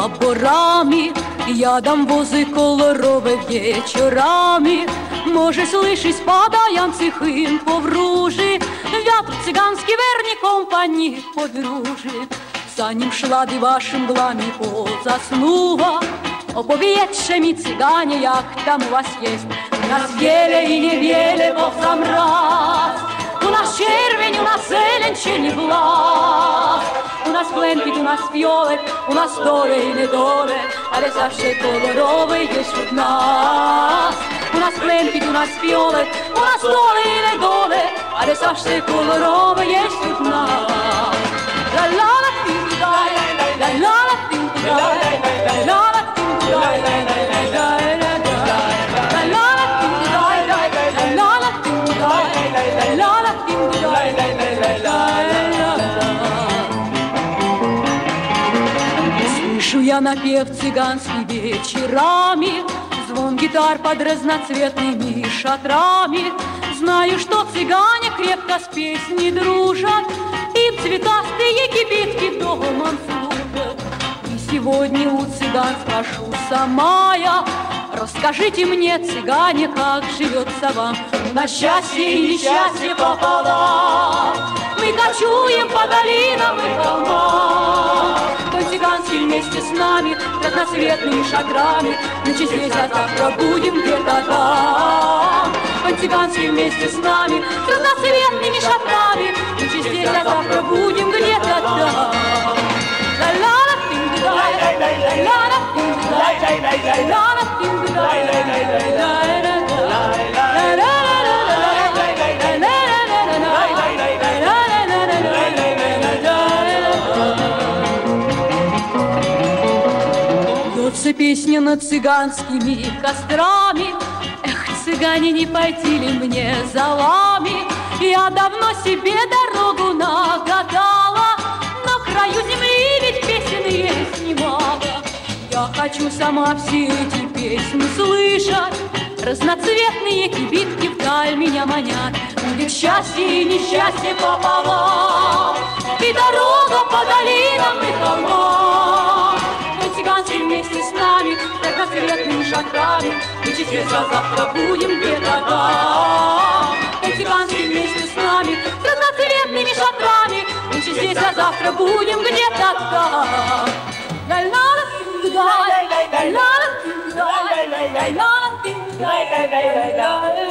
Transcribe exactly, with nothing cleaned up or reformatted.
таборами, ядом вози колорове вечорами. Може, слышись, падаям цихим повружи, вятр цыганский верни компании подружи. За ним шла вашим глами позаснула, оповедши ми цыгане, як там у вас есть. У нас еле и не веле Бог сам раз, у нас червень, у нас зелень, ще не благ. У нас пленкіт, у нас фіолет, у нас доля і недоля, але завжди колоровий є в нас. У нас пленкіт, у нас фіолет, у нас доля і недоля, але завжди колоровий є в нас. Ла-ла-ла, тин-дай, ла-ла-ла, тин-дай, ла-ла-ла, тин-дай, слышу я напев цыганский вечерами, звон гитар под разноцветными шатрами. Знаю, что цыгане крепко с песней дружат, им цветастые кибитки домом служат. И сегодня у цыган спрошу сама я: расскажите мне, цыгане, как живется вам? На счастье и несчастье пополам мы кочуем по долинам и холмам. Той цыганский вместе с нами, разноцветными шатрами, ночи здесь, а завтра будем где-то там. Той цыганский вместе с нами, разноцветными шатрами, ночи здесь, а завтра будем где-то там. Ла-ла-ла, тин-дай, ла-ла-ла, тин-дай, ла-ла-ла, тин-дай, ла-ла-ла. Льется песня над цыганскими кострами. Эх, цыгане, не пойти ли мне за вами? Я давно себе дорогу нагадала, на краю земли ведь песен есть немало. Я хочу сама все эти песни слышать, разноцветные кибитки вдаль меня манят. Будет счастье и несчастье пополам, и дорога по долинам и холмам. Мы цыганцы вместе с нами, разноцветными шатрами, и числе завтра будем где-то там. Мы цыганцы вместе с нами, разноцветными шатрами, и числе завтра будем где-то там. Ла-ла-ла, ла-ла-ла, ла-ла-ла, ла-ла-ла, ла-ла-ла, ла-ла-ла.